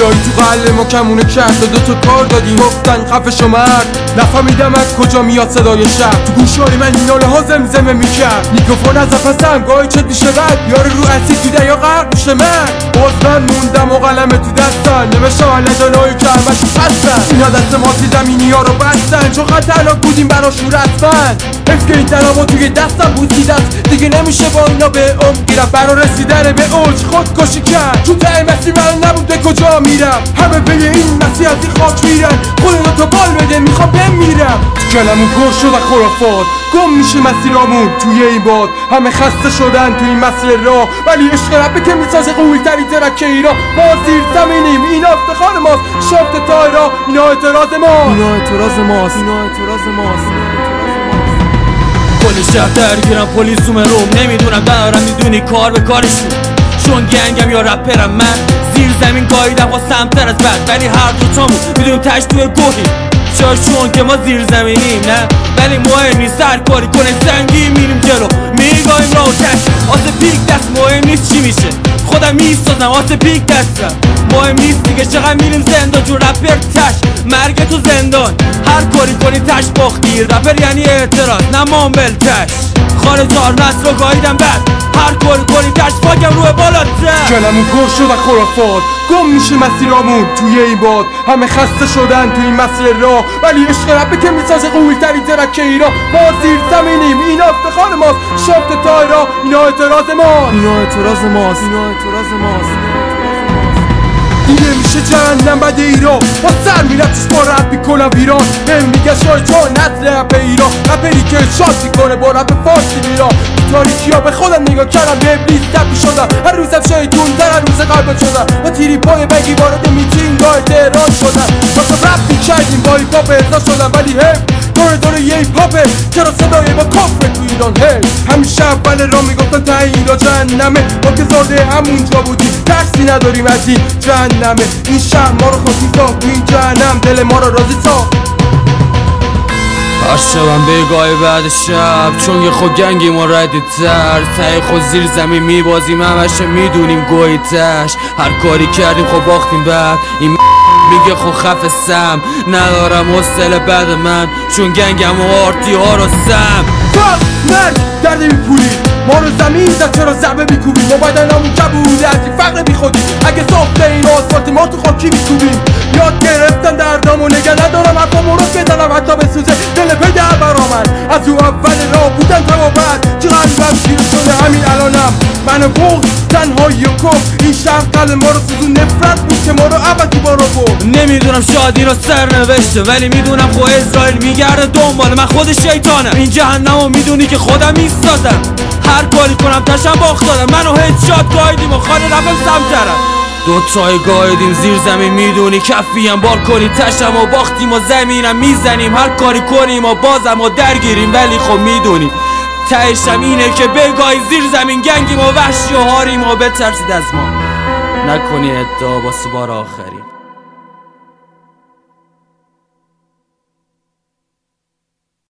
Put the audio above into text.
بیایی تو قلب ما کمونه کرد. دو تا کار دادیم گفتن خفه شو مرد. نفهمیدم از کجا میاد صدای شب. تو گوشای من این ناله ها زمزمه میکرد. میکروفون از پسم گاهی چت میشه بد. یار رو اسید تو دریا غرق میشه مرد. باز من موندم و قلم تو دستن نوشتم علجانایی که همشون هستن. اینا دست ما زمینی ها رو بستن چون خطرناک بودیم براشون رسمن. حیف که این درامو توی دستم بوسید است. دیگه نمیشه با اینا به گیرم. برا رسیدن به اوج خودکشی کرد چون ته مسیر من نبود به کجا میرم. همه به این مسیر از این خاک میرن. خودتو تو بال بده میخوام بمیرم. تو کلمون پر شد از خرافات گم میشه مسیرامون توی این باد. همه خسته شدن توی این مسیر راه ولی عشق ربه که میسازه قوی‌ترین ترک ایران. ما زیر زمینیم اینا افتخار ماست. شفت تایرا اینا اعتراض ماست. اینا اعتراض ماست. اینا اعتراض ماست. کل شهر درگیرم پلیس روم نمیدونم دارم میدونی کار به کارشون. چون گنگم یا رپرم من زیر زمین گاییدم با سمتر از بد. ولی هر دوتامون میدونیم تش توی گوهیم. چون که ما زیر زمینیم نه ولی مهم نیست هر کاری کنه سنگی میریم جلو میگایم راه و کش. آسه پیک دست مهم نیست چی میشه خودم میستازم آسه پیک دستم. مهم نیست دیگه چقدر میریم زندان چون رپر تش مرگ تو زندان. هر کاری کنی تش باختی. رپر یعنی اعتراض نه مامبل تش. خارجار نسل رو گاییدم بد. هر کاری کنی تش پاکم روی بالاتر. کلمون پر شد از خرافات گم میشه مسیرامون توی این باد. همه خسته شدن توی این مسیر راه ولی عشق ربه که میسازه قوی‌ترین ترک ایران. ما زیر زمینیم اینا افتخار ماست. شفت تایرا اینا اعتراض ماست. اینا اعتراض ماست. اینا اعتراض ماست. دیگه میشه جهنم بد ایران. با سر میرم توش با رپ میکنم ویران. هم میگه شای چون نسل رپ ایران. رپری که شاد میکنه با رپ فارسی میران. تاریکی ها به خودم نگاه کردم به ابلیس تبدیل شدم. هر روزم شیطون تر هر روز قلبم شدم. با تیری پای بگی وارد میتینگ های تهران شدم. واسه رپ میکردیم با هیپ هاپ ارضا شدم ولی دور یه هیپ هاپه چرا صدای ما کفر تو ایران. همیشه اول را میگفتن ته اینا جهنمه. ما که زاده همونجا بودیم ترسی نداریم از این جهنمه. این شهر ما رو خاصی ساخت تو این جهنم دل ما رو راضی ساخت. هر شبم بگاه بعد شب چون یه خود گنگی ما ردی تر. تای خود زیر زمین میبازیم همشه میدونیم گوی تش. هر کاری کردیم خب باختیم بعد. این میگه خب خفستم ندارم حوصله بعد من چون گنگم و آرتی ها رو سم. مرگ درد میپولی ما رو زمین زد چرا ضربه میکوبیم. ما بدنمون کبوده از این فقر بیخودی. اگه ساخته این آسفالت ما تو خاکی میکوبیم. یاد گرفتم دردامو نگه ندارم حرفامو رو بزنم حتی بسوزه دل پدر برا من. از او اول راه بودم تا بعد چه قلبم شیر شده همین الانم. من بغض تنهایی و کف این شهر قلب ما رو سوزون. نفرت بود که ما رو ابدی بارو برد. نمیدونم شاید اینو سر نوشته ولی میدونم خود اسرائیل میگرده دنبال من. خود شیطانم این جهنمو میدونی که خودم میسازم. هر کاری کنم تشم باخت دادم. منو هدشات گایدیم و خانه رفتم سمترم. دوتای گایدیم زیر زمین میدونی کفیم بار کنی تشم و باختیم و زمینم میزنیم. هر کاری کنیم و بازم و درگیریم ولی خب میدونی تهشم اینه که بگای زیر زمین گنگیم و وحشی و هاریم و بترسید از ما. نکنی ادعا واسه بار آخرین.